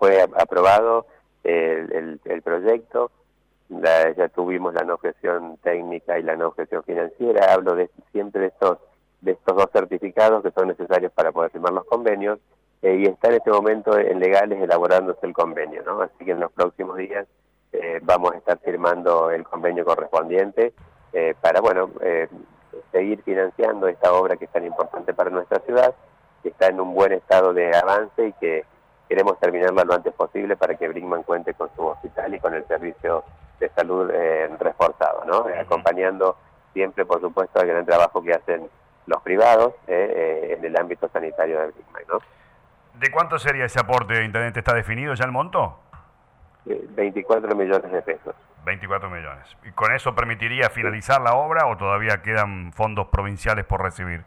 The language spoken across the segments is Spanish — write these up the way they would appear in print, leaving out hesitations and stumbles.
fue aprobado el proyecto, ya tuvimos la no objeción técnica y la no objeción financiera. Hablo siempre de estos dos certificados que son necesarios para poder firmar los convenios, y está en este momento en legales elaborándose el convenio, ¿no? Así que en los próximos días vamos a estar firmando el convenio correspondiente para, bueno, seguir financiando esta obra que es tan importante para nuestra ciudad, que está en un buen estado de avance y que queremos terminarla lo antes posible para que Brinkmann cuente con su hospital y con el servicio de salud reforzado, ¿no? Acompañando siempre, por supuesto, el gran trabajo que hacen los privados en el ámbito sanitario de Brinkmann, ¿no? ¿De cuánto sería ese aporte, intendente? ¿Está definido ya el monto? 24 millones de pesos. 24 millones. ¿Y con eso permitiría finalizar la obra o todavía quedan fondos provinciales por recibir?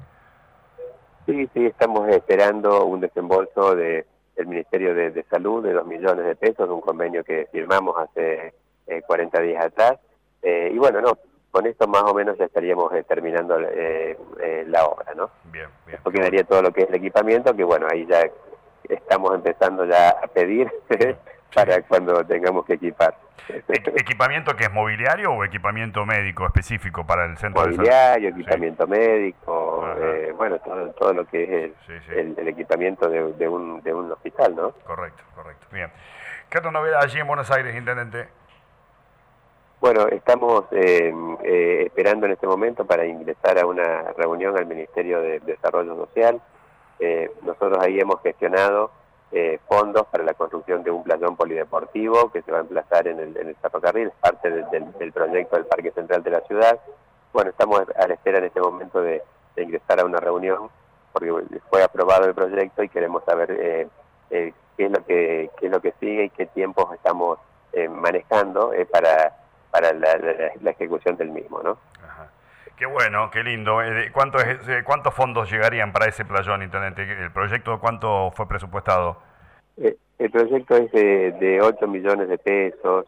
Sí, estamos esperando un desembolso del Ministerio de Salud de 2 millones de pesos, un convenio que firmamos hace 40 días atrás. Y bueno, no, con esto más o menos ya estaríamos terminando la obra, ¿no? Bien. Esto quedaría todo lo que es el equipamiento, que bueno, ahí ya estamos empezando ya a pedir para cuando tengamos que equipar. ¿Equipamiento que es mobiliario o equipamiento médico específico para el centro de salud? Mobiliario, equipamiento médico, bueno, todo lo que es el equipamiento de un hospital, ¿no? Correcto. Bien. ¿Qué otra novedad allí en Buenos Aires, intendente? Bueno, estamos esperando en este momento para ingresar a una reunión al Ministerio de Desarrollo Social. Nosotros ahí hemos gestionado fondos para la construcción de un playón polideportivo que se va a emplazar en el ferrocarril, es parte del proyecto del Parque Central de la ciudad. Bueno, estamos a la espera en este momento de ingresar a una reunión porque fue aprobado el proyecto y queremos saber qué es lo que sigue y qué tiempos estamos manejando para la ejecución del mismo, ¿no? Ajá. Qué bueno, qué lindo. ¿Cuántos fondos llegarían para ese playón, intendente? ¿El proyecto cuánto fue presupuestado? El proyecto es de 8 millones de pesos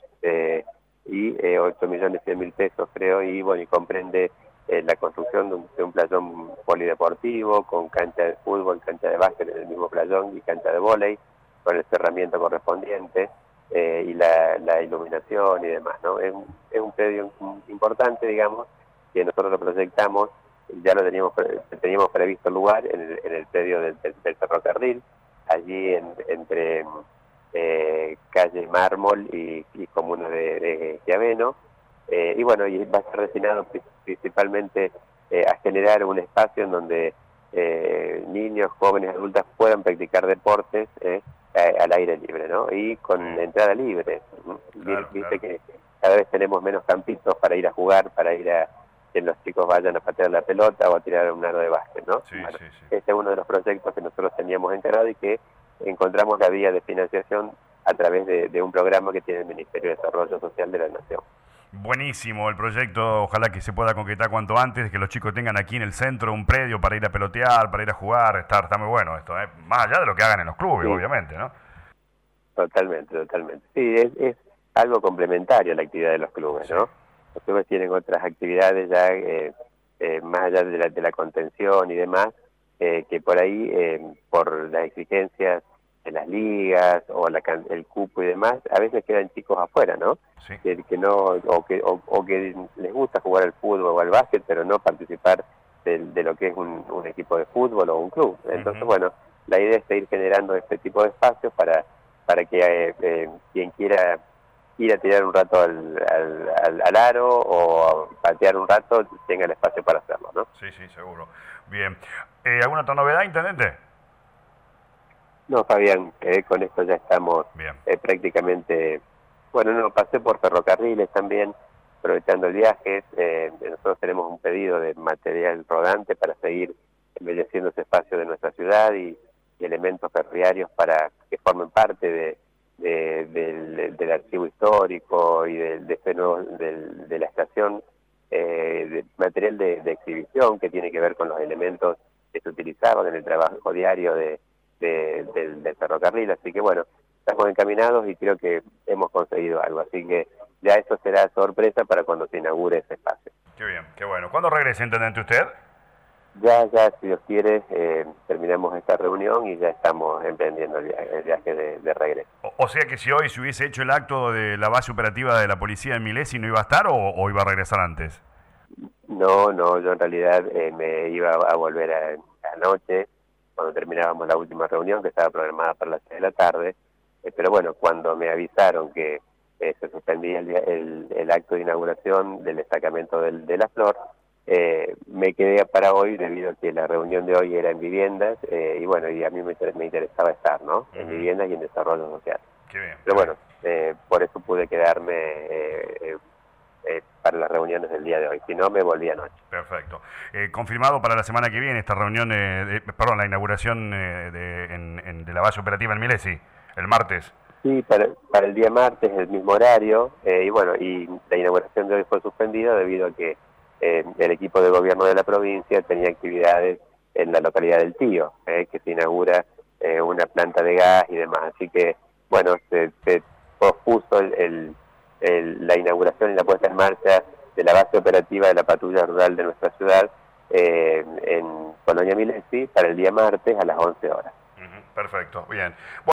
y 8 millones 100 mil pesos, creo, y bueno, y comprende la construcción de un playón polideportivo con cancha de fútbol, cancha de básquet en el mismo playón y cancha de vóley con el cerramiento correspondiente y la iluminación y demás, ¿no? Es un predio importante, digamos, que nosotros lo proyectamos, ya lo teníamos previsto el lugar en el predio del ferrocarril, allí entre calle Mármol y comuna de Schiaveno, y bueno, y va a estar destinado principalmente a generar un espacio en donde niños, jóvenes, adultas puedan practicar deportes al aire libre, ¿no? Y con entrada libre. Viste que cada vez tenemos menos campitos para ir a jugar, para ir a que los chicos vayan a patear la pelota o a tirar un aro de básquet, ¿no? Bueno, este es uno de los proyectos que nosotros teníamos encargado y que encontramos la vía de financiación a través de un programa que tiene el Ministerio de Desarrollo Social de la Nación. Buenísimo el proyecto, ojalá que se pueda concretar cuanto antes, que los chicos tengan aquí en el centro un predio para ir a pelotear, para ir a jugar, está muy bueno esto, más allá de lo que hagan en los clubes, obviamente, ¿no? Totalmente. Sí, es algo complementario a la actividad de los clubes, ¿no? Los clubes tienen otras actividades ya más allá de la contención y demás, que por ahí, por las exigencias de las ligas o el cupo y demás, a veces quedan chicos afuera, ¿no? Sí. Que no, o que les gusta jugar al fútbol o al básquet, pero no participar de lo que es un equipo de fútbol o un club. Entonces, bueno, la idea es seguir generando este tipo de espacios para que quien quiera ir a tirar un rato al aro o a patear un rato tenga el espacio para hacerlo, ¿no? Sí, seguro. Bien. ¿Alguna otra novedad, intendente? No, Fabián, con esto ya estamos prácticamente... Bueno, no, pasé por ferrocarriles también, aprovechando el viaje. Nosotros tenemos un pedido de material rodante para seguir embelleciendo ese espacio de nuestra ciudad y elementos ferroviarios para que formen parte del archivo histórico y de la estación, de material de exhibición que tiene que ver con los elementos que se utilizaban en el trabajo diario del ferrocarril. Así que bueno, estamos encaminados y creo que hemos conseguido algo, así que ya eso será sorpresa para cuando se inaugure ese espacio. Qué bien, qué bueno. ¿Cuándo regresa, intendente, usted? Ya, si Dios quiere, terminamos esta reunión y ya estamos emprendiendo el viaje de regreso. O sea que si hoy se hubiese hecho el acto de la base operativa de la policía en Milesi, ¿no iba a estar o iba a regresar antes? No, yo en realidad me iba a volver anoche, cuando terminábamos la última reunión, que estaba programada para las 6 de la tarde, pero bueno, cuando me avisaron que se suspendía el acto de inauguración del destacamento de la flor, me quedé para hoy debido a que la reunión de hoy era en viviendas, y bueno, y a mí me interesaba estar, ¿no? En viviendas y en desarrollo social. Qué bien. Pero bueno, por eso pude quedarme para las reuniones del día de hoy, si no me volví anoche. Perfecto. Confirmado para la semana que viene esta reunión, perdón, la inauguración de la base operativa en Milesi, el martes. Sí, para el día martes, el mismo horario, y bueno, y la inauguración de hoy fue suspendida debido a que el equipo de gobierno de la provincia tenía actividades en la localidad del Tío, que se inaugura una planta de gas y demás. Así que, bueno, se pospuso la inauguración y la puesta en marcha de la base operativa de la patrulla rural de nuestra ciudad en Colonia Milesi para el día martes a las 11 horas. Perfecto, bien.